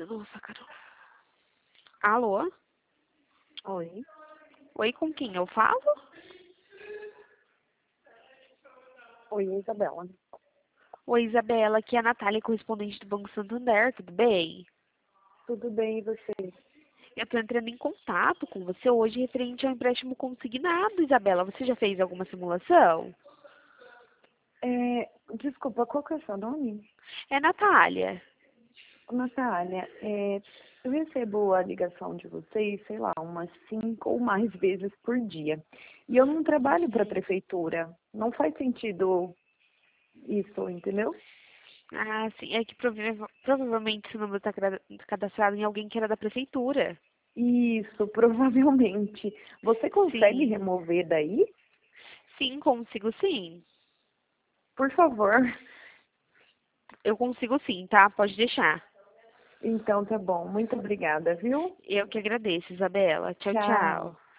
Nossa, Carol. Alô? Oi, Oi, com quem eu falo? oi, Isabela. Oi, Isabela, aqui é a Natália, correspondente do Banco Santander, tudo bem? Tudo bem e você? Eu tô entrando em contato com você hoje referente ao empréstimo consignado, Isabela. Você já fez alguma simulação? Desculpa, qual que é o seu nome? É Natália. Natália, eu recebo a ligação de vocês, sei lá, umas 5 ou mais vezes por dia. E eu não trabalho para a prefeitura. Não faz sentido isso, entendeu? Ah, sim, é que provavelmente seu número está cadastrado em alguém que era da prefeitura. Isso, provavelmente. Você consegue Sim, remover daí? sim, consigo sim. Por favor. Eu consigo sim, tá? Pode deixar. Então tá bom. Muito obrigada, viu? Eu que agradeço, Isabela. Tchau, Tchau. tchau.